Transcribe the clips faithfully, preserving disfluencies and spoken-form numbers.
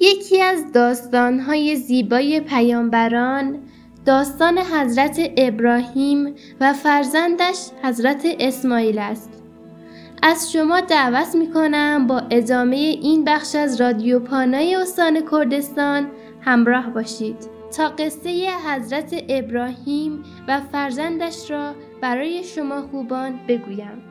یکی از داستان‌های زیبای پیامبران داستان حضرت ابراهیم و فرزندش حضرت اسماعیل است. از شما دعوت می‌کنم با ادامه این بخش از رادیو پانای استان کردستان همراه باشید تا قصه حضرت ابراهیم و فرزندش را برای شما خوبان بگویم.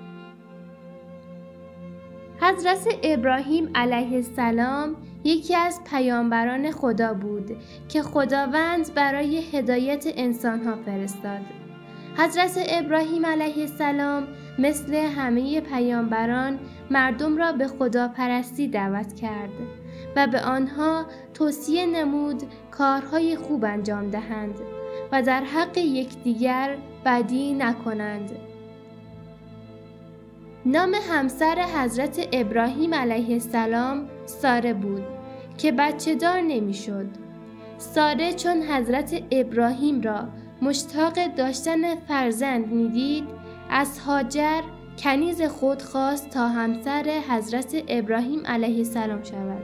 حضرت ابراهیم علیه السلام یکی از پیامبران خدا بود که خداوند برای هدایت انسانها فرستاد. حضرت ابراهیم علیه السلام مثل همه پیامبران مردم را به خداپرستی دعوت کرد و به آنها توصیه نمود کارهای خوب انجام دهند و در حق یکدیگر بدی نکنند. نام همسر حضرت ابراهیم علیه السلام ساره بود که بچه دار نمی شد. ساره چون حضرت ابراهیم را مشتاق داشتن فرزند می دید، از هاجر کنیز خود خواست تا همسر حضرت ابراهیم علیه السلام شود.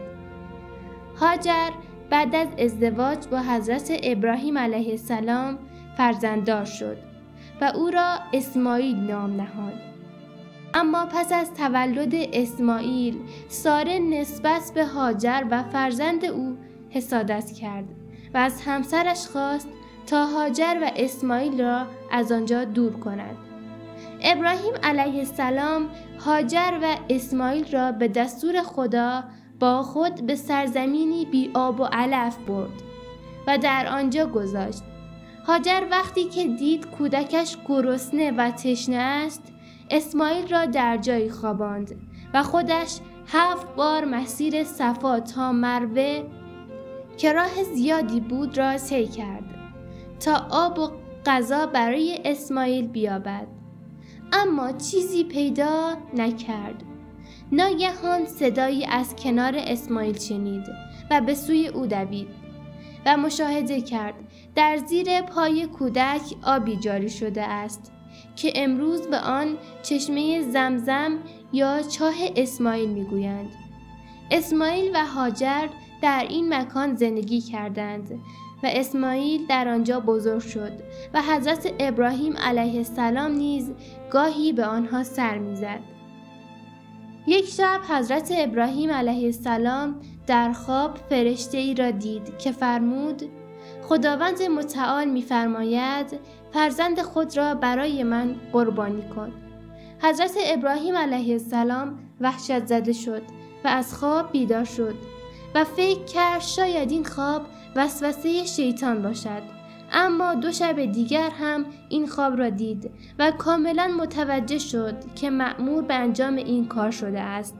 هاجر بعد از ازدواج با حضرت ابراهیم علیه السلام فرزنددار شد و او را اسماعیل نام نهاد. اما پس از تولد اسماعیل، ساره نسبت به هاجر و فرزند او حسادت کرد و از همسرش خواست تا هاجر و اسماعیل را از آنجا دور کند. ابراهیم علیه السلام هاجر و اسماعیل را به دستور خدا با خود به سرزمینی بی آب و علف برد و در آنجا گذاشت. هاجر وقتی که دید کودکش گرسنه و تشنه است، اسماعیل را در جایی خواباند و خودش هفت بار مسیر صفا تا مروه که راه زیادی بود را طی کرد تا آب و غذا برای اسماعیل بیابد، اما چیزی پیدا نکرد. ناگهان صدایی از کنار اسماعیل شنید و به سوی او دوید و مشاهده کرد در زیر پای کودک آبی جاری شده است که امروز به آن چشمه زمزم یا چاه اسماعیل میگویند. اسماعیل و هاجر در این مکان زندگی کردند و اسماعیل در آنجا بزرگ شد و حضرت ابراهیم علیه السلام نیز گاهی به آنها سر میزد. یک شب حضرت ابراهیم علیه السلام در خواب فرشته ای را دید که فرمود: خداوند متعال می‌فرماید فرزند خود را برای من قربانی کن. حضرت ابراهیم علیه السلام وحشت زده شد و از خواب بیدار شد و فکر کرد شاید این خواب وسوسه شیطان باشد، اما دو شب دیگر هم این خواب را دید و کاملا متوجه شد که مأمور به انجام این کار شده است.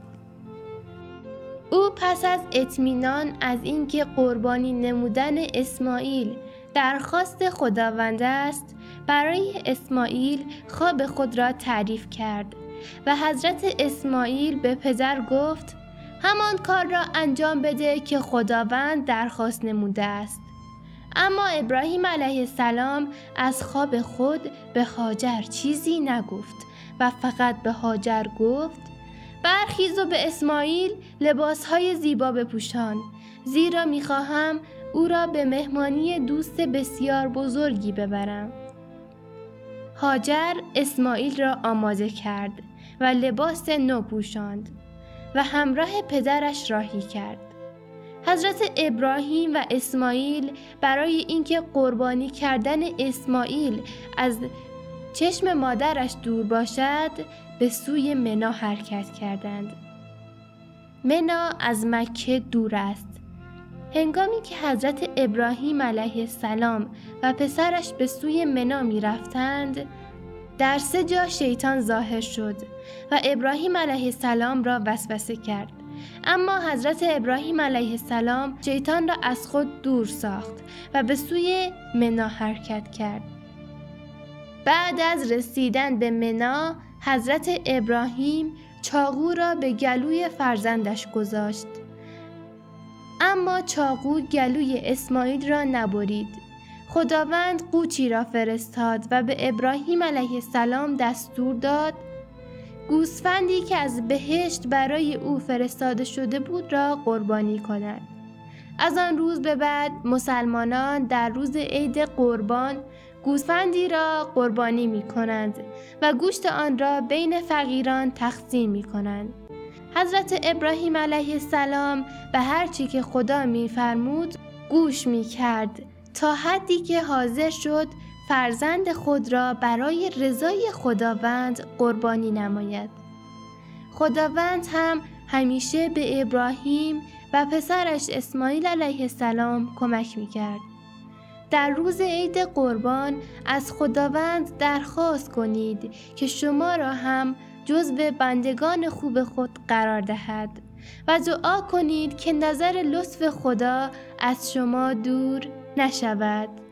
او پس از اطمینان از اینکه قربانی نمودن اسماعیل درخواست خداوند است، برای اسماعیل خواب خود را تعریف کرد و حضرت اسماعیل به پدر گفت: همان کار را انجام بده که خداوند درخواست نموده است. اما ابراهیم علیه السلام از خواب خود به هاجر چیزی نگفت و فقط به هاجر گفت: برخیز و به اسماعیل لباسهای زیبا بپوشان، زیرا میخواهم او را به مهمانی دوست بسیار بزرگی ببرم. هاجر اسماعیل را آماده کرد و لباس نو پوشاند و همراه پدرش راهی کرد. حضرت ابراهیم و اسماعیل برای اینکه قربانی کردن اسماعیل از چشم مادرش دور باشد، به سوی منا حرکت کردند. منا از مکه دور است. هنگامی که حضرت ابراهیم علیه السلام و پسرش به سوی منا می رفتند، در سه جا شیطان ظاهر شد و ابراهیم علیه السلام را وسوسه کرد. اما حضرت ابراهیم علیه السلام شیطان را از خود دور ساخت و به سوی منا حرکت کرد. بعد از رسیدن به منا، حضرت ابراهیم چاقو را به گلوی فرزندش گذاشت، اما چاقو گلوی اسماعیل را نبرید. خداوند قوچی را فرستاد و به ابراهیم علیه السلام دستور داد گوسفندی که از بهشت برای او فرستاده شده بود را قربانی کند. از آن روز به بعد مسلمانان در روز عید قربان گوسفندی را قربانی می کنند و گوشت آن را بین فقیران تقسیم می کنند. حضرت ابراهیم علیه السلام به هر چی که خدا می فرمود گوش می کرد تا حدی که حاضر شد فرزند خود را برای رضای خداوند قربانی نماید. خداوند هم همیشه به ابراهیم و پسرش اسماعیل علیه السلام کمک می کرد. در روز عید قربان از خداوند درخواست کنید که شما را هم جزو بندگان خوب خود قرار دهد و دعا کنید که نظر لطف خدا از شما دور نشود.